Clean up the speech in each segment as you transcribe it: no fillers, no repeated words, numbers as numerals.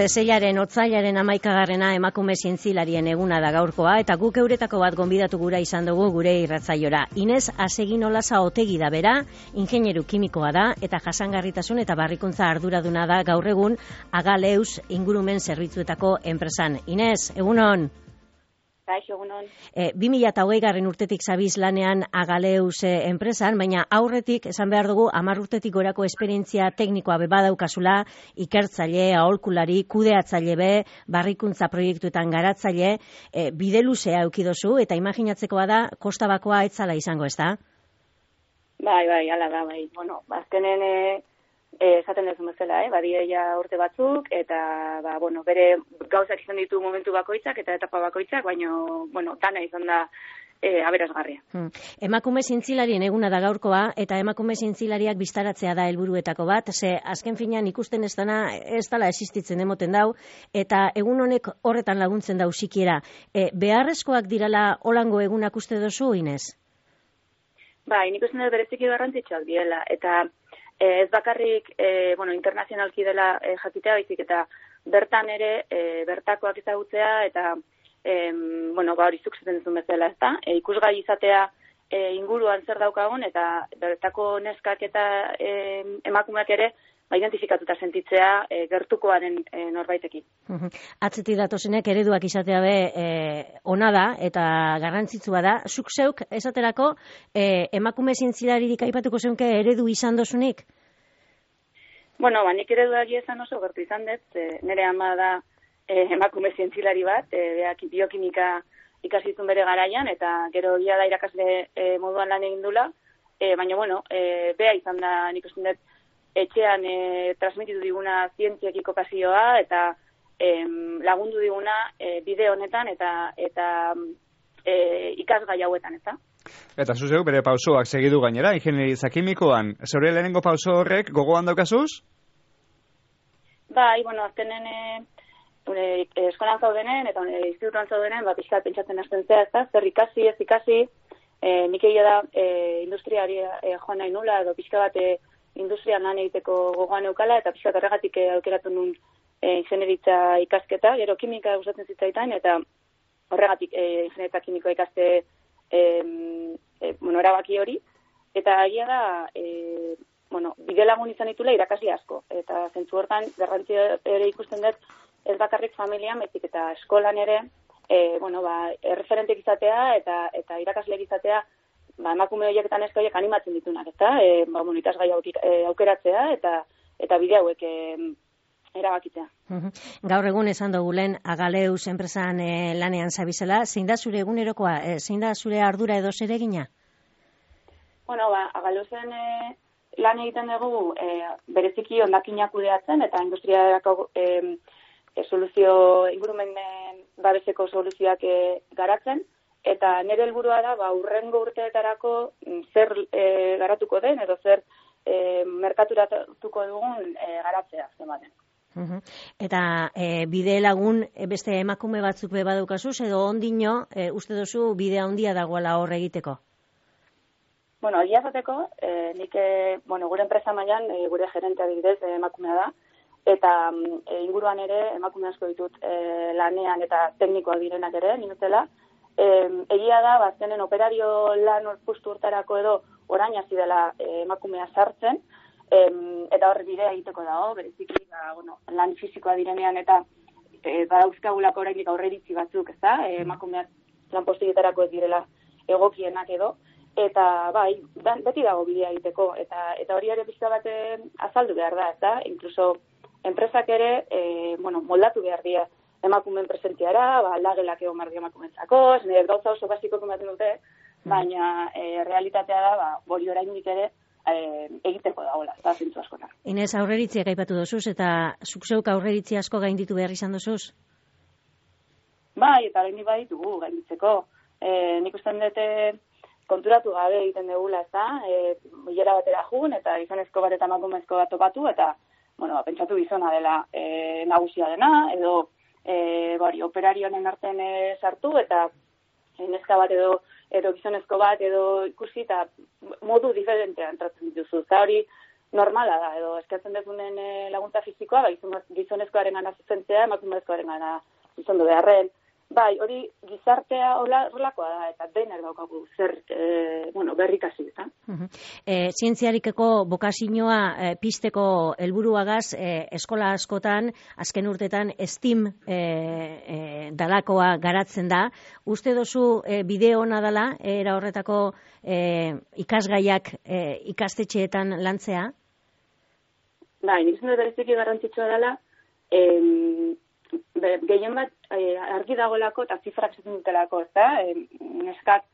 Zeilaren otsailaren 11. emakume zientzialarien eguna da gaurkoa, eta guk euretako bat gonbidatu gura izan dugu gure irratzaiora. Inez Asegin Olaza Otegi da bera, ingeniero kimikoa da, eta jasangarritasun eta barrikuntza arduraduna da gaur egun Agaleus ingurumen zerbitzuetako enpresan. Inez, egunon? Kaixo, egunon. 2020 urtetik zabiz lanean Agaleus enpresan, baina aurretik, esan behar dugu, 10 urtetik gorako esperientzia teknikoa badaukazula, ikertzaile, aholkulari, kudeatzaile be, barrikuntza proiektuetan garatzaile, bide luzea eukidozu, eta imaginatzekoa da, kosta bakoa etzala izango, ez da? Bai, ala da, bai. Bueno, azkenen esaten dezu bezala, badia urte batzuk, eta, bere gauzak izan ditu momentu bakoitzak eta etapa bakoitzak, baina, dana izan da aberasgarria. Emakume zientzialarien eguna da gaurkoa, eta emakume zientzialariak biztaratzea da helburuetako bat, ze azken finean ikusten ez dela existitzen emoten dau, eta egun honek horretan laguntzen dau sikiera. Beharrezkoak dirala holango egunak uste dozu, Inez? Bai, nik uste dut bereziki garrantzitsuak direla, eta ez bakarrik, internazionalki dela jakitea baizik, eta bertan ere, bertakoak ezagutzea, eta, hori zuk zaten duzun bezala, ez da? Ikusgai izatea inguruan zer daukagun, eta bertako neskak eta emakumeak ere, identifikatuta sentitzea gertukoaren norbaitekin. Atzetik datozenek ereduak izatea be ona da eta garrantzitsua da. Zuk zeuk esaterako emakume zientzialaririk aipatuko zeunke eredu izan dozunik? Nik ereduak izan oso gertu izan dut, nire ama da emakume zientzialari bat, beak biokimika ikasizun bere garaian, eta gero ia da irakasle moduan lan egin dula, baina bea izan da nik uste dut etxean transmititu diguna zientziekiko pasioa eta lagundu diguna bide honetan eta ikasgai hauetan, ez da? Eta zuzeu bere pausoak segidu gainera, ingenieritza kimikoan. Zeure lehenengo pauso horrek gogoan daukazuz? Bai, azkenen eskolan zaudenen eta institutuan zaudenen, pixkat pentsatzen hasten zea, ez da? Zer ikasi, ez ikasi, nik egia da industriari joan nahi nula, edo pixka bat industrian lan egiteko gogoan eukala, eta pixkat horregatik aukeratu nun ingenieritza ikasketa, gero kimika gustatzen zitzaitan, eta horregatik ingenieritza kimikoa ikaste erabaki hori, eta egia da, bide lagun izan ditula irakasle asko, eta zentzu hortan garrantzia ere ikusten dut, ez bakarrik familian, baizik eta eskolan ere, erreferentek izatea eta irakasleak izatea, emakume horiek eta neska horiek animatzen ditunak, eta ikasgai aukeratzea eta bide hauek erabakitzea. Gaur egun esan dugu lehen Agaleus enpresan lanean zabizela, zein da zure egunerokoa, zein da zure ardura edo zeregina? Agaleusen lan egiten dugu bereziki hondakinak kudeatzen eta industriarako soluzio ingurumen babeseko soluzioak garatzen, eta nire helburua da, hurrengo urteetarako zer garatuko den, edo zer merkaturatuko dugun garatzea, zematen. Eta bide lagun beste emakume batzuk badaukazuz, edo ondino uste duzu bidea handia dagoela hor egiteko? Egia zateko, nik gure enpresa mailan gure gerentea adibidez emakumea da, eta inguruan ere emakume asko ditut lanean eta teknikoak direnak ere, ninutela. Egia da, azkenen operario lan postu urtarako edo orain hasi dela emakumea sartzen, eta horre bidea egiteko dago, bereziki lan fizikoa direnean eta badauzkagulako oraindik aurreiritzi batzuk, ez da, emakumeak lan postietarako ez direla egokienak edo, eta beti dago bidea egiteko, eta hori ere pixka bat azaldu behar da, ez da, inkluso enpresak ere moldatu behar dira emakumeen presentziara, aldagelak egon behar dira emakumeentzako, gauza oso basiko ematen dute, baina realitatea da, hori oraindik ere egiteko dagoela, eta zintzu askotan. Inez, aurreritziak aipatu dozuz, eta zuk zeuk aurreritzi asko gainditu behar izan dozuz? Bai, eta oraindik baditugu gainditzeko. Nik usten dute konturatu gabe egiten dugula, ez da, bilera batera jun, eta gizonezko bat eta emakumezko bat topatu, eta pentsatu gizona dela nagusia dena, edo operarionen artean sartu, eta neska bat edo gizonezko bat edo ikusi, eta modu diferentean tratzen dituzu. Eta hori normala da, edo eskatzen dezunen laguntza fizikoa, gizonezkoaren gana zuzentzea, emakumezkoaren gana zuzendu beharren. Bai, hori gizartea horrelakoa da, eta denak daukagu zer, berrikasi, eta? Zientziarikeko bokazioa pizteko helburuagaz, eskola askotan, azken urtetan, STEAM dalakoa garatzen da. Uste dozu bide ona dela, era horretako ikasgaiak ikastetxeetan lantzea? Bai, nik zuen bereziki garrantzitsua dela, gehien bat argi dagoelako eta zifrak zaten dutelako, ezta? Neskak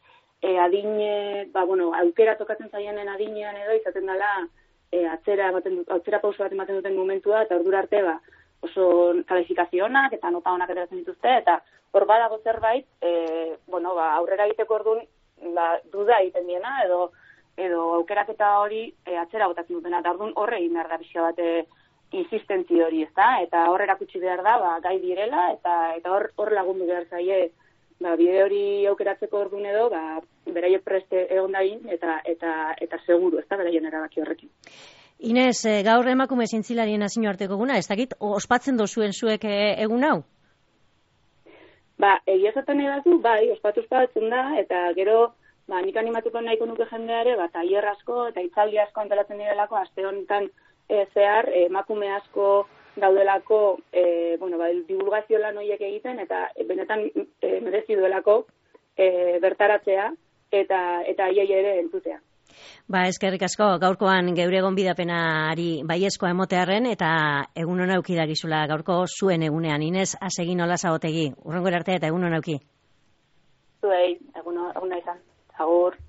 aukera tokatzen zaienen adinean edo izaten dela atzera pauso bat ematen duten momentua, eta ordura arte oso kalifikazionak eta nota honak ateratzen dituzte, eta hor badago zerbait, aurrera egiteko orduan duda egiten diena, edo aukeraketa hori atzera botatzen dutena, eta orduan horre egin behar da pixka bat insistentzi hori, ezta? Eta hor erakutsi behar da, gai direla, eta hor lagundu behar zaie, bide hori aukeratzeko orduan edo, beraiek preste egon dain, eta seguru, ezta, beraien erabaki horrekin. Inez, gaur emakume zientzilarien nazioarteko eguna, ez dakit, ospatzen dozuen zuek egun hau? Egia esaten edatu, ospatzen da, eta gero, nik animatuko nahiko nuke jendeare, tailer asko eta hitzaldi asko antolatzen direlako, aste honetan zehar, emakume asko daudelako, divulgazio lan horiek egiten, eta benetan merezi duelako bertaratzea, eta aiei ere entzutea. Eskerrik asko, gaurkoan geure gonbidapenari baiezkoa emotearren, eta egun hona auki dagizula gaurko zuen egunean. Inez, Asegin Olasagotegi, urrengora arte eta egun hona auki. Zuei, egun hona izan. Agur.